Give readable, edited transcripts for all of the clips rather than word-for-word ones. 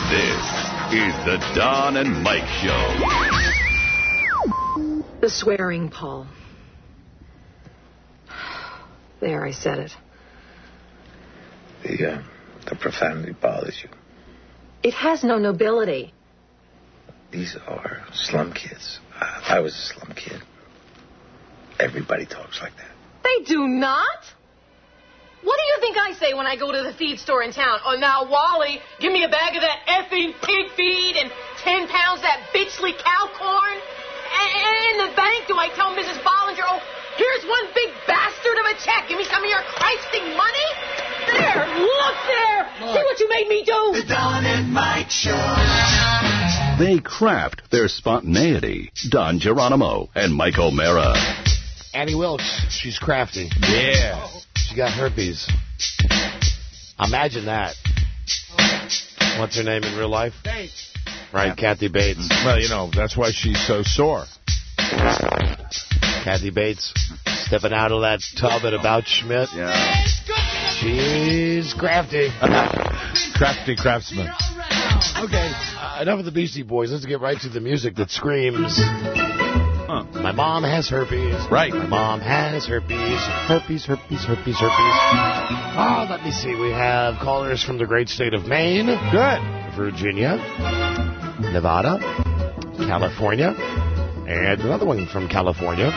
This is the Don and Mike Show. The swearing, Paul. There, I said it. The profanity bothers you. It has no nobility. These are slum kids. I was a slum kid. Everybody talks like that. They do not. What do you think I say when I go to the feed store in town? Oh, now, Wally, give me a bag of that effing pig feed and 10 pounds of that bitchly cow corn. And in the bank, do I tell Mrs. Bollinger, oh, here's one big bastard of a check. Give me some of your Christing money. There, look there. See what you made me do? The Don and Mike Show. They craft their spontaneity. Don Geronimo and Mike O'Mara. Annie Wilkes, she's crafty. Yeah. She got herpes. Imagine that. What's her name in real life? Bates. Right, Kathy Bates. Well, that's why she's so sore. Kathy Bates stepping out of that tub at About Schmidt. Yeah. She's crafty. Crafty craftsman. Okay, enough of the Beastie Boys. Let's get right to the music that screams. My mom has herpes. Right. My mom has herpes. Herpes, herpes, herpes, herpes. Let me see. We have callers from the great state of Maine. Good. Virginia. Nevada. California. And another one from California.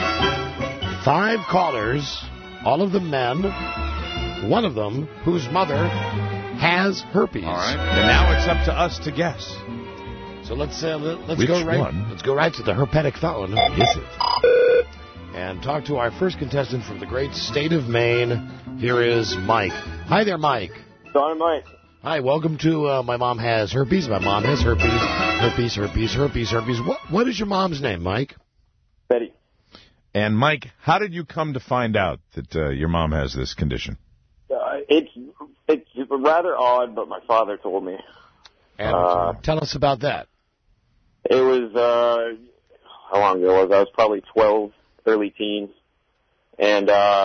5 callers, all of them men. One of them whose mother has herpes. All right. And now it's up to us to guess. So let's Which go right. one? Let's go right to the herpetic phone. Is it? And talk to our first contestant from the great state of Maine. Here is Mike. Hi there, Mike. Don and Mike. Hi, welcome to My Mom Has Herpes. My mom has herpes. Herpes, herpes, herpes, herpes. What is your mom's name, Mike? Betty. And Mike, how did you come to find out that your mom has this condition? It's rather odd, but my father told me. And tell us about that. It was, how long ago was I? I was probably 12, early teens. And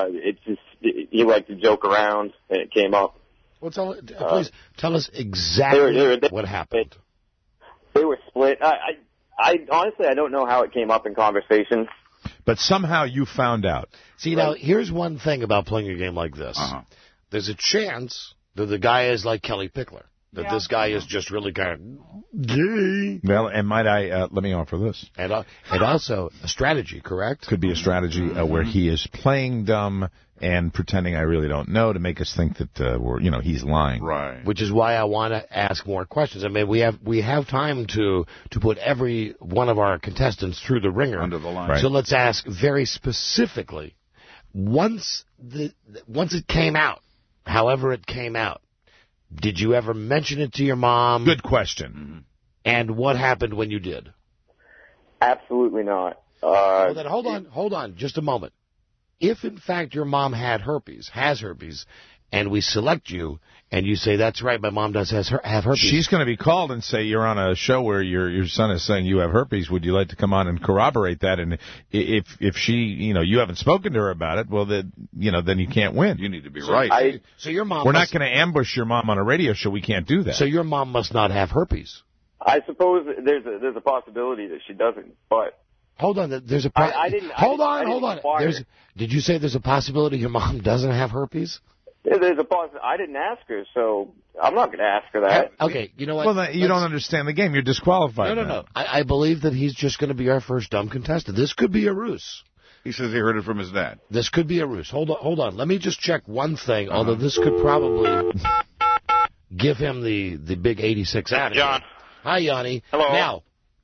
he liked to joke around, and it came up. Well, please tell us exactly what happened. They were split. I honestly, I don't know how it came up in conversation. But somehow you found out. See, now, here's one thing about playing a game like this. There's a chance that the guy is like Kelly Pickler. That this guy is just really kind of gay. Well, and might I, let me offer this. And also a strategy, correct? Could be a strategy where he is playing dumb and pretending I really don't know to make us think that he's lying. Right. Which is why I want to ask more questions. I mean, we have time to put every one of our contestants through the ringer. Under the line. Right. So let's ask very specifically. Once it came out, however it came out, did you ever mention it to your mom? Good question. And what happened when you did? Absolutely not. Well, then hold on, just a moment. If, in fact, your mom has herpes, and we select you, and you say, that's right, my mom does have herpes. She's going to be called and say, you're on a show where your son is saying you have herpes. Would you like to come on and corroborate that? And if she, you haven't spoken to her about it, well, then you can't win. You need to be right. So your mom We're not going to ambush your mom on a radio show. We can't do that. So your mom must not have herpes. I suppose there's a possibility that she doesn't, but... Hold on, there's a... Hold on. Did you say there's a possibility your mom doesn't have herpes? There's a possibility. I didn't ask her, so I'm not going to ask her that. Okay, you know what? Well, you don't understand the game. You're disqualified. No. I believe that he's just going to be our first dumb contestant. This could be a ruse. He says he heard it from his dad. This could be a ruse. Hold on. Let me just check one thing, although this could probably give him the big 86 out of John. Hi, Yanni. Hello. Now,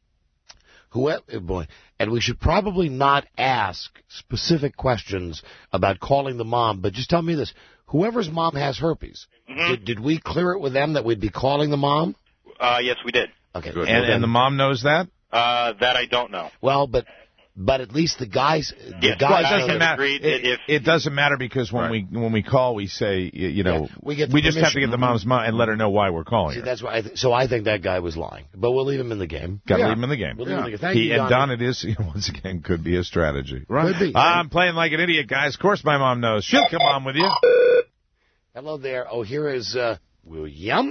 and we should probably not ask specific questions about calling the mom, but just tell me this. Whoever's mom has herpes, did we clear it with them that we'd be calling the mom? Yes, we did. Okay. Good. And the mom knows that? That I don't know. Well, but at least the guys... Well, it doesn't matter. It doesn't matter because when we call, we say, we just have to get the mom's mom and let her know why we're calling her. That's why. So I think that guy was lying. But we'll leave him in the game. Got to leave him in the game. We'll leave him in the game. Thank you, and Don, it is, once again, could be a strategy. Right. Could be. I'm playing like an idiot, guys. Of course my mom knows. She'll come on with you. Hello there. Oh, here is William.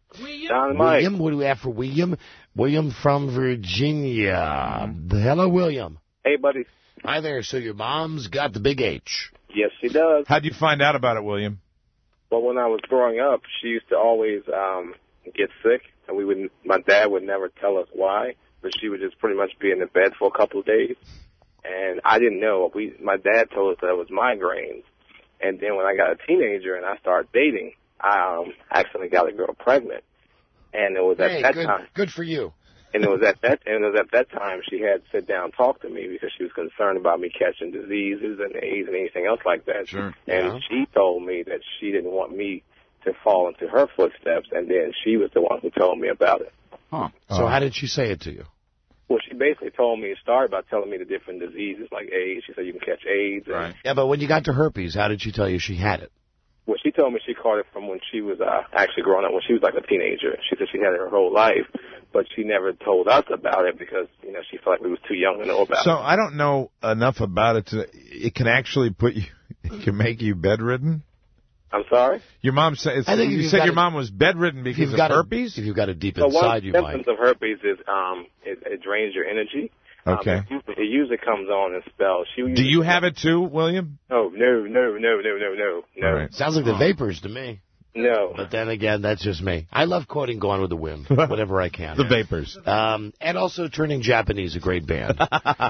Don and Mike. William, what do we have for William? William from Virginia. Hello, William. Hey, buddy. Hi there. So your mom's got the big H. Yes, she does. How'd you find out about it, William? Well, when I was growing up, she used to always get sick, and my dad would never tell us why, but she would just pretty much be in the bed for a couple of days. And I didn't know. My dad told us that it was migraines. And then when I got a teenager and I started dating, I accidentally got a girl pregnant. And it was at that time. Good for you. And it was at that time she had to sit down and talk to me because she was concerned about me catching diseases and AIDS and anything else like that. Sure. And she told me that she didn't want me to fall into her footsteps, and then she was the one who told me about it. Huh. So how did she say it to you? Well, she basically told me, started by telling me the different diseases like AIDS. She said you can catch AIDS. Right. Yeah, but when you got to herpes, how did she tell you she had it? Well, she told me she caught it from when she was actually growing up, when she was like a teenager. She said she had it her whole life, but she never told us about it because, she felt like we was too young to know about it. So I don't know enough about it. It can actually it can make you bedridden? I'm sorry? Your mom said, you said your mom was bedridden because of herpes? If you've got it deep So inside you, one Mike. of the symptoms of herpes is it drains your energy. Okay. It usually comes on in spells. Do you have it too, William? Oh, no. All right. Sounds like the vapors to me. No. But then again, that's just me. I love quoting Gone with the Wind, whatever I can. The vapors. And also Turning Japanese, a great band.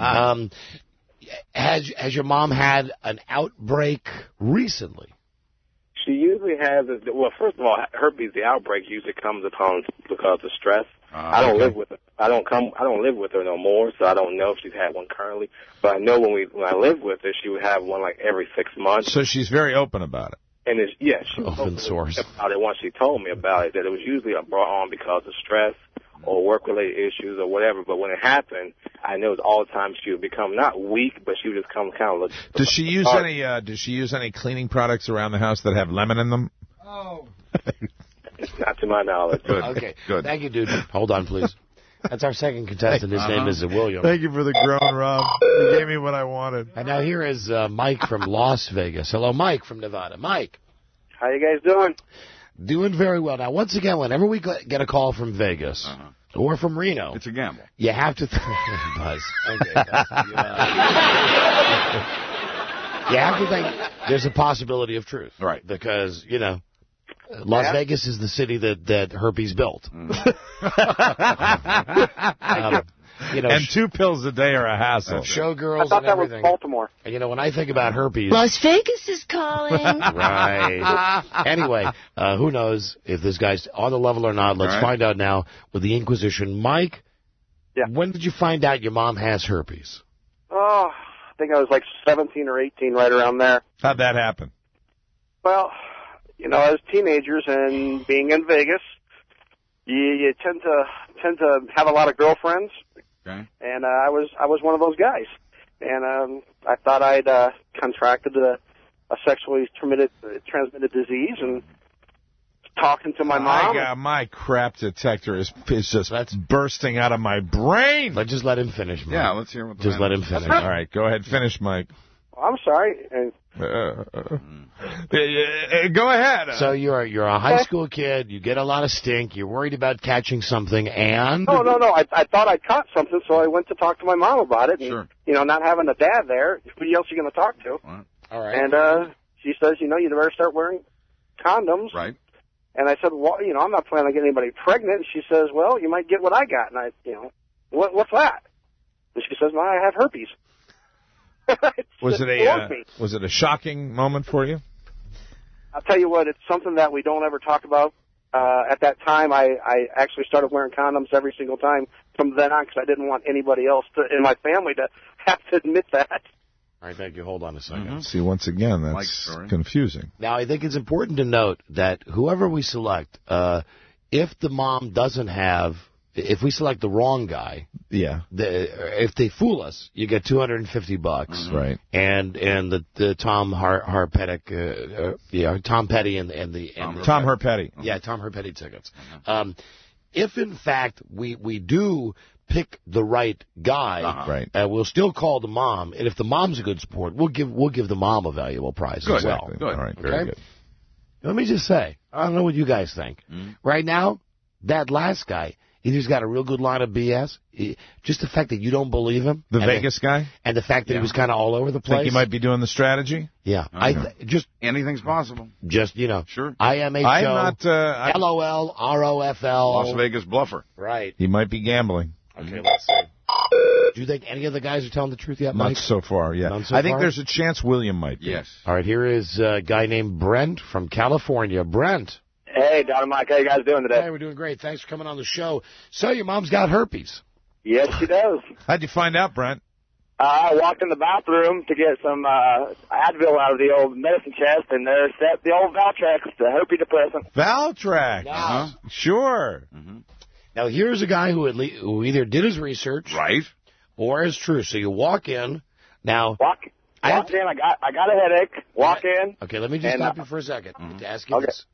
Has your mom had an outbreak recently? She usually has, well, first of all, herpes, the outbreak usually comes upon because of stress. I don't live with her. I don't live with her no more, so I don't know if she's had one currently. But I know when I lived with her, she would have one like every 6 months. So she's very open about it. And she was open source about it once she told me about it, that it was usually brought on because of stress or work-related issues or whatever. But when it happened, I know all the time she would become not weak, but she would just come kind of. Does she use any? Does she use any cleaning products around the house that have lemon in them? Oh. Not to my knowledge. Good. Okay. Good. Thank you, dude. Hold on, please. That's our second contestant. His name is William. Thank you for the groan, Rob. You gave me what I wanted. And now here is Mike from Las Vegas. Hello, Mike from Nevada. Mike. How you guys doing? Doing very well. Now, once again, whenever we get a call from Vegas or from Reno, It's a gamble. you have to Buzz. Okay, Buzz. You have to think there's a possibility of truth. Right. Because, Las Vegas is the city that herpes built. And 2 pills a day are a hassle. Showgirls I thought and that was everything. Baltimore. And when I think about herpes... Las Vegas is calling. Right. Anyway, who knows if this guy's on the level or not. Let's find out now with the Inquisition. Mike, when did you find out your mom has herpes? Oh, I think I was like 17 or 18, right around there. How'd that happen? Well, as teenagers and being in Vegas, you tend to have a lot of girlfriends. Okay. And I was one of those guys. And I thought I'd contracted a sexually transmitted disease, and talking to my mom. My crap detector is just bursting out of my brain. Let's just let him finish, Mike. Yeah, let's hear what Just let him finish. All right, go ahead. Finish, Mike. I'm sorry. And go ahead. So you're a high school kid. You get a lot of stink. You're worried about catching something, and... No. I thought I'd caught something, so I went to talk to my mom about it. And, Sure. Not having a dad there, who else are you going to talk to? All right. And she says, you better start wearing condoms. Right. And I said, well, I'm not planning on getting anybody pregnant. And she says, well, you might get what I got. And I, what's that? And she says, well, I have herpes. Was it a shocking moment for you? I'll tell you what, it's something that we don't ever talk about. At that time, I actually started wearing condoms every single time from then on because I didn't want anybody else in my family to have to admit that. All right, thank you. Hold on a second. See, once again, that's confusing. Now, I think it's important to note that whoever we select, if the mom doesn't have... If we select the wrong guy, if they fool us, you get $250, right? And the Tom Tom Petty and the Tom Herpetti, Tom Herpetti tickets. If in fact we do pick the right guy, we'll still call the mom, and if the mom's a good sport, we'll give the mom a valuable prize as well. Good. All right, very good. Let me just say, I don't know what you guys think. Right now, That last guy, he's got a real good line of BS. Just the fact that you don't believe him. The Vegas guy? And the fact that he was kind of all over the place. Think he might be doing the strategy? Yeah. Anything's possible. Just, Sure. IMHO, I'm not, LOL, ROFL. Las Vegas bluffer. Right. He might be gambling. Okay, let's see. Do you think any of the guys are telling the truth yet, Mike? Not so far, yeah. None so I think far? there's a chance William might be. Yes. All right, here is a guy named Brent from California. Brent. Hey, Don and Mike, how you guys doing today? Hey, we're doing great. Thanks for coming on the show. So your mom's got herpes. Yes, she does. How'd you find out, Brent? I walked in the bathroom to get some Advil out of the old medicine chest, and there sat the old Valtrex, the herpes depressant. Valtrex. Wow. Sure. Mm-hmm. Now, here's a guy who either did his research Right. or is true. So you walk in. Now, Walked in, I got a headache. Walk in. okay, let me just And, stop you for a second to ask you Okay. this.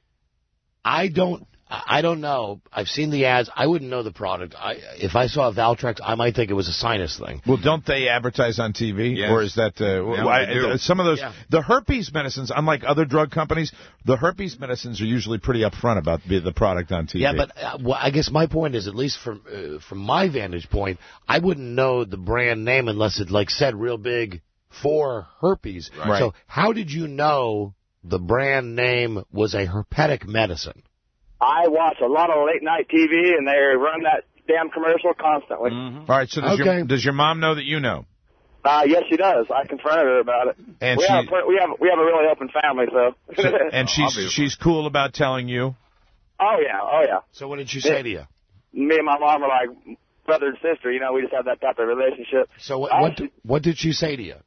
I don't know. I've seen the ads. I wouldn't know the product. If I saw a Valtrex, I might think it was a sinus thing. Well, don't they advertise on TV? Yes. Or is that they do. some of those? Yeah. The herpes medicines, unlike other drug companies, the herpes medicines are usually pretty upfront about the product on TV. Yeah, but I guess my point is, at least from my vantage point, I wouldn't know the brand name unless it said real big for herpes. Right. So how did you know the brand name was a herpetic medicine? I watch a lot of late night TV, and they run that damn commercial constantly. All right. So does your mom know that you know? Yes, she does. I confronted her about it. And we have a really open family, so. And she's cool about telling you. Oh yeah. So what did she say to you? Me and my mom are like brother and sister. We just have that type of relationship. So what did she say to you?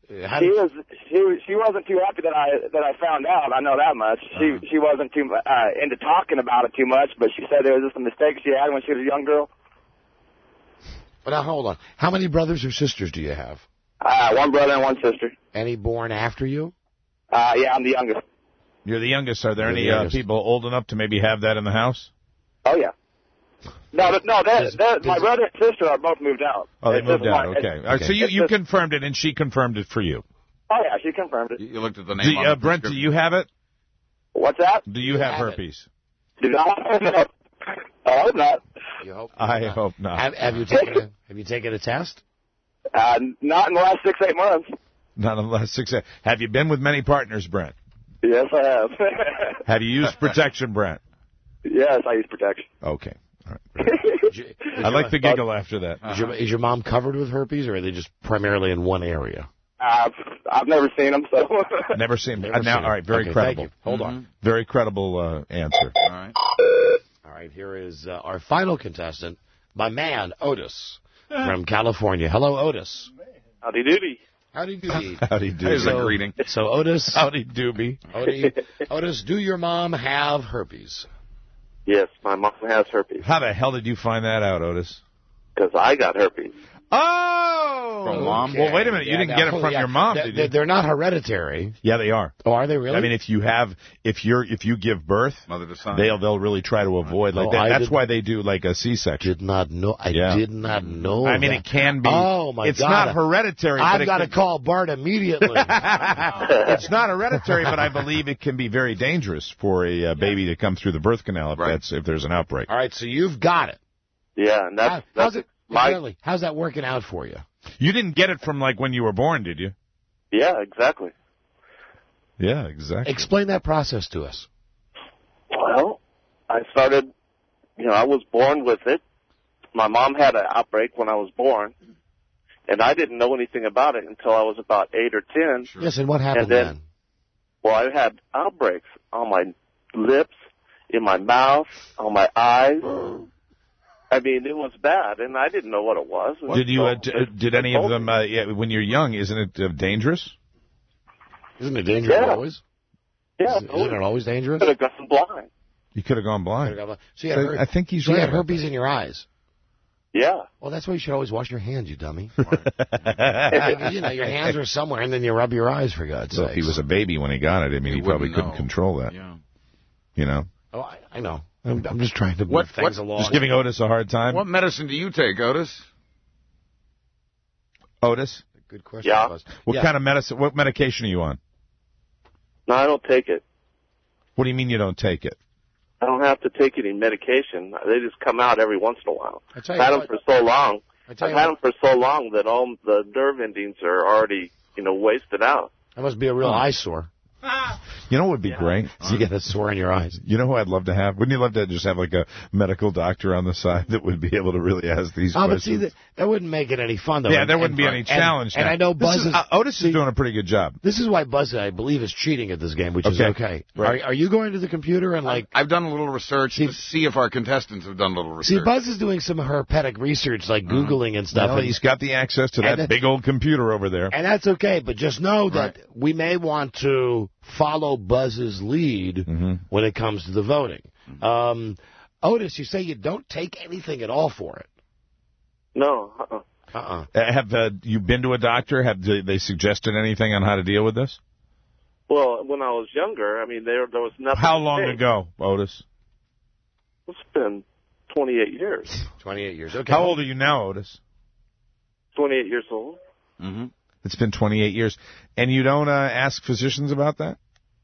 She wasn't too happy that I found out. I know that much. She wasn't too into talking about it too much, but she said there was just a mistake she had when she was a young girl. But now hold on. How many brothers or sisters do you have? One brother and one sister. Any born after you? Yeah, I'm the youngest. You're the youngest. Are there You're the any youngest. people old enough to maybe have that in the house? Oh yeah. No, my brother and sister are both moved out. Oh, they It's moved just out. my- Okay. All right, so you confirmed it, and she confirmed it for you. Oh yeah, she confirmed it. You looked at the name on the Brent, do prescription. you have it? What's that? Do you have have it. herpes? Do not. I hope not. You hope. I hope not. Have you taken a test? Not in the last 6-8 months. Not in the last 6 years. Have you been with many partners, Brent? Yes, I have. Have you used protection, Brent? Yes, I use protection. Okay. All right. I like the giggle after that. Is your mom covered with herpes, or are they just primarily in one area? I've never seen them, so. Never seen Never now. seen All right, it. very Okay, credible. thank you. Hold on. Very credible answer. All right. All right, here is our final contestant, my man, Otis, from California. Hello, Otis. Howdy doody. Howdy do. Howdy do. There's a greeting. So, Otis, Howdy doobie. Otis, do your mom have herpes? Yes, my mom has herpes. How the hell did you find that out, Otis? Because I got herpes. Oh! From Mom? Well, wait a minute. You didn't get it from your mom, did you? They're not hereditary. Yeah, they are. Oh, are they really? I mean, if you give birth, Mother to son. they'll really try to avoid like Oh, that. I That's did- why they do like a C-section. did not know. I Yeah. did not know. I mean, that. it can be. Oh my it's God! not hereditary. but I've it got to can- call Bart immediately. It's not hereditary, but I believe it can be very dangerous for a baby to come through the birth canal if there's an outbreak. All right, so you've got it. Yeah, and How's that working out for you? You didn't get it from like when you were born, did you? Yeah, exactly. Yeah, exactly. Explain that process to us. Well, I started, I was born with it. My mom had an outbreak when I was born, and I didn't know anything about it until I was about 8 or 10. Sure. Yes, and what happened And then- then? Well, I had outbreaks on my lips, in my mouth, on my eyes. I mean, it was bad, and I didn't know what it was. Did you? So Did any of them? When you're young, isn't it dangerous? Isn't it dangerous Yeah. always? Yeah, Isn't it always dangerous? could have gone blind. You could have gone blind. So you had I think he's so you right. had about herpes in your eyes. Yeah. Well, that's why you should always wash your hands, you dummy. that. Your hands are somewhere, and then you rub your eyes, for God's So sake. if he was a baby when he got it, I mean, he probably wouldn't couldn't know. control that. Yeah. You know, Oh, I know. I'm just trying to move things along. just giving Otis a hard time. What medicine do you take, Otis? Otis, Good question. Yeah. Buzz. what kind of medicine? What medication are you on? No, I don't take it. What do you mean you don't take it? I don't have to take any medication. They just come out every once in a while. I've had them for so long. I've had them for so long that all the nerve endings are already, wasted out. That must be a real eyesore. You know what would be great? You get a sore in your eyes. You know who I'd love to have? Wouldn't you love to just have like a medical doctor on the side that would be able to really ask these questions? But see, that wouldn't make it any fun, though. Yeah, there wouldn't be any challenge. And I know Buzz is... Otis is doing a pretty good job. This is why Buzz, I believe, is cheating at this game, which is okay. Right. Are you going to the computer and I've done a little research to see if our contestants have done a little research. See, Buzz is doing some herpetic research, like Googling and stuff. Well, he's got the access to that big old computer over there. And that's okay, but just know that we may want to follow Buzz's lead when it comes to the voting. Otis, you say you don't take anything at all for it. No. Have you been to a doctor? Have they suggested anything on how to deal with this? Well, when I was younger, there was nothing. How long ago, Otis? It's been 28 years. 28 years, okay. How old are you now, Otis? 28 years old. Mm-hmm. It's been 28 years. And you don't ask physicians about that?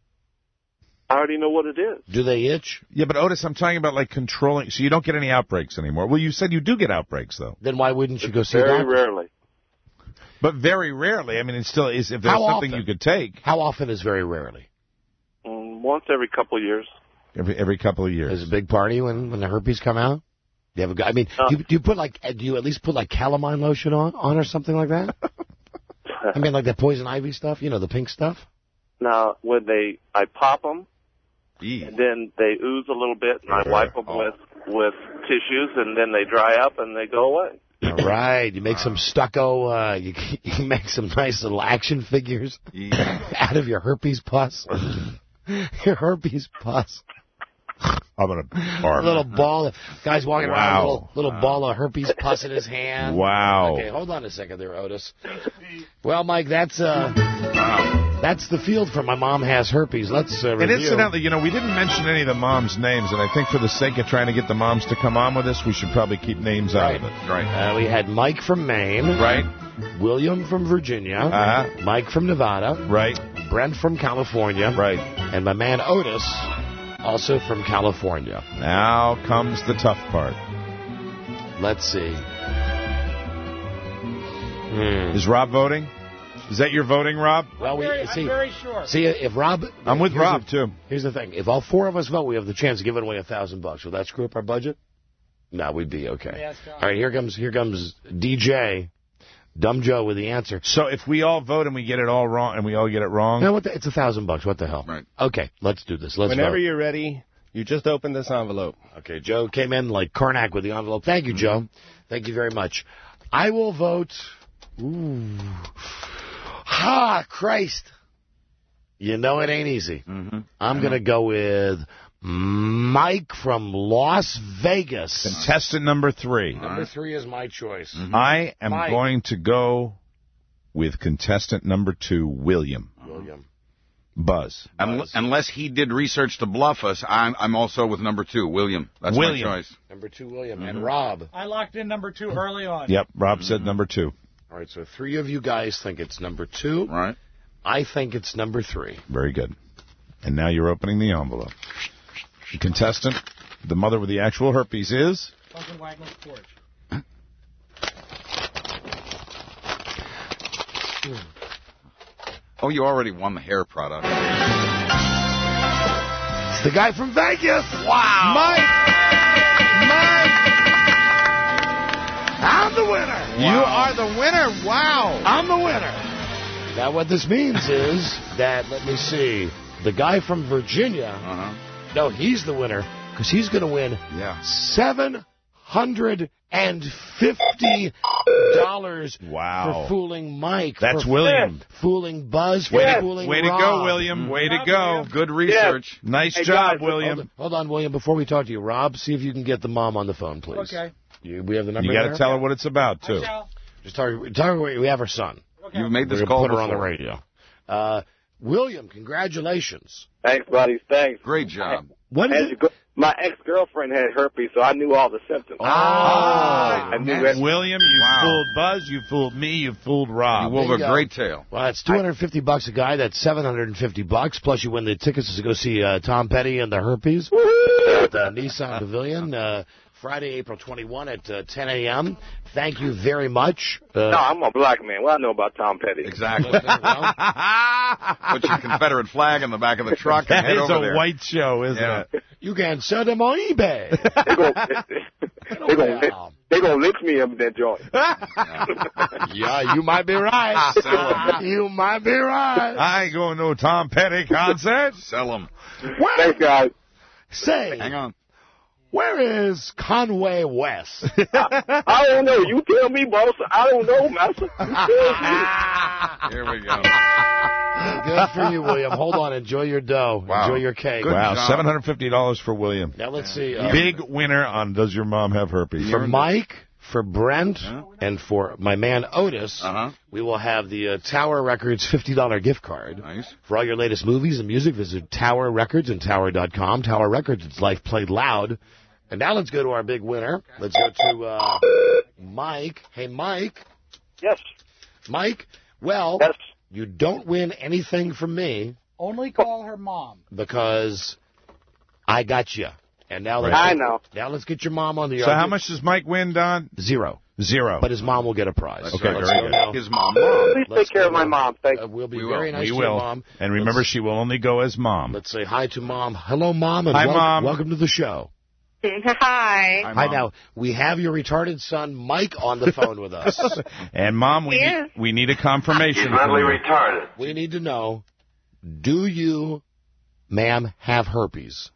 I already know what it is. Do they itch? Yeah, but Otis, I'm talking about like controlling, so you don't get any outbreaks anymore. Well, you said you do get outbreaks, though. Then why wouldn't you go see a doctor? doctor? Very rarely. But very rarely. It still is, if there's something you could take. How often is very rarely? Once every couple of years. Every couple of years. Is it a big party when the herpes come out? Do you have do you put do you at least put like calamine lotion on or something like that? Like that poison ivy stuff, the pink stuff? Now, when I pop them, and then they ooze a little bit, and I wipe them with tissues, and then they dry up and they go away. All right. You make some stucco, you make some nice little action figures out of your herpes pus. Your herpes pus. I'm going to barf. A little ball. Guy's walking around with a little ball of herpes pus in his hand. Wow. Okay, hold on a second there, Otis. Well, Mike, that's the field for My Mom Has Herpes. Let's review. And incidentally, we didn't mention any of the moms' names, and I think for the sake of trying to get the moms to come on with us, we should probably keep names out of it. Right. We had Mike from Maine. Right. William from Virginia. Mike from Nevada. Right. Brent from California. Right. And my man Otis, also from California. Now comes the tough part. Let's see. Is Rob voting? Is that your voting, Rob? Well, I'm very sure. See, if Rob... I'm with Rob, too. Here's the thing. If all four of us vote, we have the chance of giving away $1,000. Will that screw up our budget? No, we'd be okay. Yes, all right, here comes DJ, Dumb Joe, with the answer. So if we all vote and we get it all wrong, and we all get it wrong... No, it's $1,000. What the hell? Right. Okay, let's do this. Let's Whenever vote. you're ready, you just open this envelope. Okay, Joe came in like Karnak with the envelope. Thank you, Joe. Thank you very much. I will vote... Ooh... Christ. You know it ain't easy. I'm going to go with Mike from Las Vegas. Contestant number 3. Number 3 is my choice. I am going to go with contestant number 2, William. Buzz. Unless he did research to bluff us, I'm also with number 2, William. That's my choice. Number 2, William. And Rob. I locked in number 2 early on. Yep, Rob said number 2. All right, so 3 of you guys think it's number 2. Right. I think it's number 3. Very good. And now you're opening the envelope. The contestant, the mother with the actual herpes, is... Funkin' Wagner's porch. Oh, you already won the hair product. It's the guy from Vegas. Wow. Mike. I'm the winner. Wow. You are the winner. Wow. I'm the winner. Now, what this means is that, let me see, the guy from Virginia, no, he's the winner, because he's going to win $750 for fooling Mike. That's William. Fooling Buzz. Way to Rob. Go, William. Way to go. Good research. Yeah. Nice job, William. Hold on, William. Before we talk to you, Rob, see if you can get the mom on the phone, please. Okay. We have the number. You got to tell her what it's about, too. Just tell her we have her son. Okay. You've made this We're call put her before. on the radio. William, congratulations. Thanks, buddies. Thanks. Great job. When My ex-girlfriend had herpes, so I knew all the symptoms. I knew it. William, you fooled Buzz, you fooled me, you fooled Rob. You wove a great tale. Well, that's $250 a guy. That's $750. Plus, you win the tickets to go see Tom Petty and the Herpes at Nissan Pavilion. Friday, April 21 at 10 a.m. Thank you very much. No, I'm a black man. What I know about Tom Petty? Exactly. Put your Confederate flag on the back of the truck and head over there. That is a white show, isn't it? You can sell them on eBay. They're going to lynch me in that joint. Yeah, you might be right. You might be right. I ain't going to no Tom Petty concert. Sell them. Thanks, guys. Say. Hang on. Where is Conway West? I don't know. You tell me, boss. I don't know, master. Here we go. Good for you, William. Hold on. Enjoy your dough. Wow. Enjoy your cake. Good Wow, job. $750 for William. Now, let's see. Big winner on Does Your Mom Have Herpes? For Mike, for Brent, and for my man Otis, we will have the Tower Records $50 gift card. Nice. For all your latest movies and music, visit Tower Records and Tower.com. Tower Records, it's life played loud. And now let's go to our big winner. Let's go to Mike. Hey, Mike. Yes. Mike, well, Yes. you don't win anything from me Only call her mom. because I got you. And now let's I know. Now let's get your mom on the So how much does Mike win, Don? Zero. Zero. But his mom will get a prize. Okay, Let's very go good. now. His mom. Please Let's take care go of my now. mom. Thank you. We'll be We very will. nice We to will. your mom. And remember, she will only go as mom. Let's say hi to Mom. Hello, Mom, and Hi, Mom. welcome to the show. Hi. Hi, now, we have your retarded son, Mike, on the phone with us. And, Mom, we need a confirmation from you. retarded. We need to know, do you, ma'am, have herpes?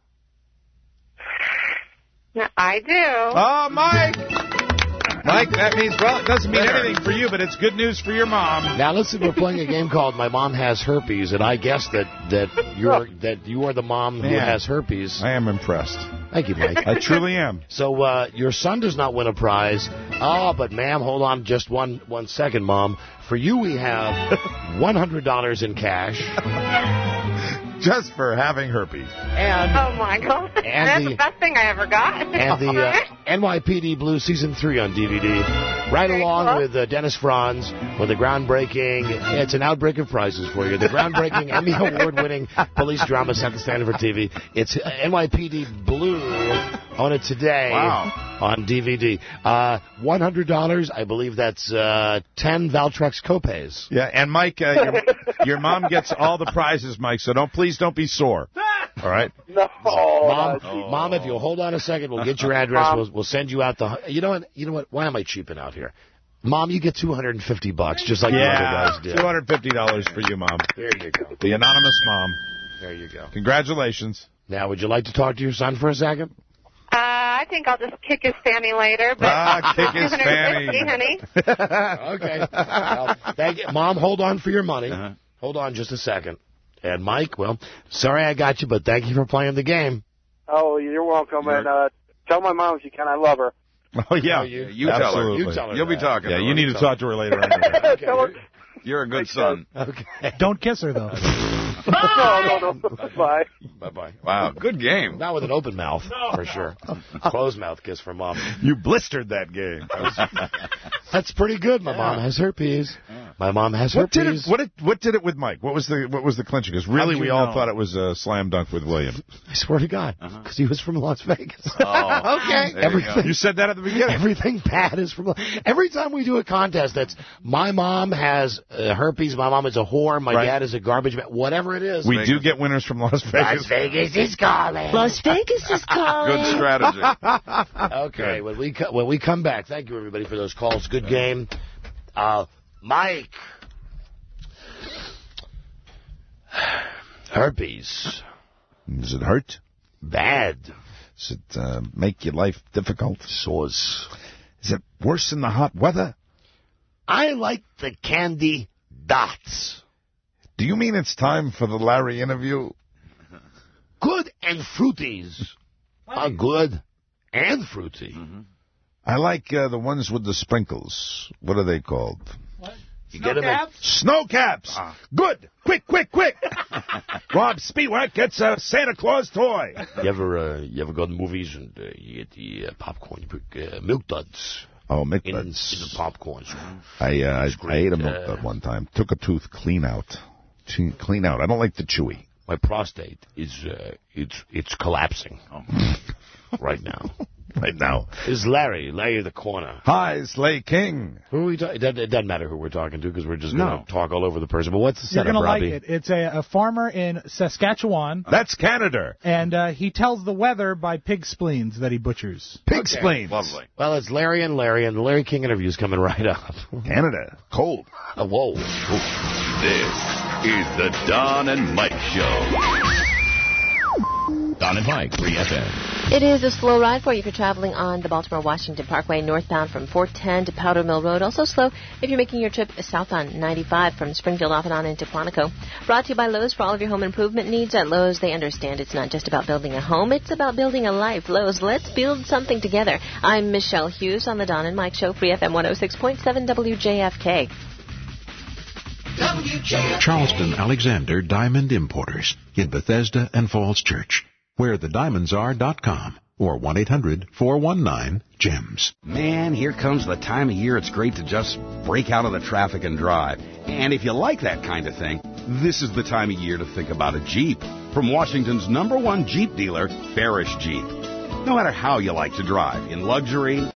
I do. Oh, Mike! Mike, that means, well, it doesn't mean anything for you, but it's good news for your mom. Now, listen, we're playing a game called My Mom Has Herpes, and I guess that you are the mom who has herpes. I am impressed. Thank you, Mike. I truly am. So your son does not win a prize. Oh, but ma'am, hold on just one second, Mom. For you, we have $100 in cash. Just for having herpes. And Oh, my God. And That's the- the best thing I ever got. and the NYPD Blue Season 3 on DVD. Right along with Dennis Franz with the groundbreaking, it's an outbreak of prizes for you, the groundbreaking Emmy Award-winning police drama set to standard for TV. It's NYPD Blue. Own it today. Wow. On DVD. $100, I believe that's 10 Valtrex copays. Yeah, and Mike, your mom gets all the prizes, Mike, so please don't be sore. All right? No. Mom, if you'll hold on a second, we'll get your address. We'll send you out the. You know what? Why am I cheaping out here? Mom, you get $250, just like the other guys did. $250 for you, Mom. There you go. The anonymous mom. There you go. Congratulations. Now, would you like to talk to your son for a second? I think I'll just kick his fanny later. But Kick his fanny. $250, honey. Okay. Well, thank you. Mom, hold on for your money. Hold on just a second. And Mike, well, sorry I got you, but thank you for playing the game. Oh, you're welcome. And tell my mom if you can I love her. Oh, yeah. You tell her. Absolutely. You tell her You'll be that. talking. Yeah, to you her. need to talk to her later on. Okay. Tell her. You're a good son. Okay. Don't kiss her, though. No. Bye. Bye-bye. Wow, good game. Not with an open mouth, for sure. Closed mouth kiss from Mom. You blistered that game. That's pretty good. My mom has herpes. My mom has What herpes. did it with Mike? What was the clincher? Because really, How'd we you all know? thought it was a slam dunk with William. I swear to God, because he was from Las Vegas. Oh, Okay. there you go. You said that at the beginning. Everything bad is from. Every time we do a contest that's my mom has herpes, my mom is a whore, my Right. dad is a garbage man, whatever it is. We do get winners from Las Vegas. Las Vegas is calling. Las Vegas is calling. Good strategy. Okay, when we come back, thank you everybody for those calls. Good game. Mike. Herpes. Does it hurt? Bad. Does it make your life difficult? Sores. Is it worse in the hot weather? I like the candy dots. Do you mean it's time for the Larry interview? Good and fruities are good and fruity. I like the ones with the sprinkles. What are they called? You get him in. Snow caps. Good. Quick. Rob Spiewak gets a Santa Claus toy. You ever go to movies and you get the popcorn, you put Milk Duds. Oh, Milk in Duds. the popcorn. I ate a Milk Dud one time. Took a tooth clean out. Clean out. I don't like the chewy. My prostate is it's collapsing right now. Right now. Is Larry the corner. Hi, Slay King. Who are we talking? It doesn't matter who we're talking to because we're just going to talk all over the person. But what's the You're setup, going to like Robbie? it. It's a farmer in Saskatchewan. That's Canada. And he tells the weather by pig spleens that he butchers. Pig spleens. Lovely. Well, it's Larry, and the Larry King interview is coming right up. Canada. Cold. Whoa. This is the Don and Mike Show. Don and Mike, 3FM. It is a slow ride for you if you're traveling on the Baltimore-Washington Parkway northbound from 410 to Powder Mill Road. Also slow if you're making your trip south on 95 from Springfield off and on into Quantico. Brought to you by Lowe's for all of your home improvement needs. At Lowe's, they understand it's not just about building a home, it's about building a life. Lowe's, let's build something together. I'm Michelle Hughes on the Don and Mike Show, Free FM 106.7 WJFK. Charleston Alexander Diamond Importers in Bethesda and Falls Church. WhereTheDiamondsAre.com or 1-800-419-GEMS. Man, here comes the time of year it's great to just break out of the traffic and drive. And if you like that kind of thing, this is the time of year to think about a Jeep. From Washington's #1 Jeep dealer, Farish Jeep. No matter how you like to drive, in luxury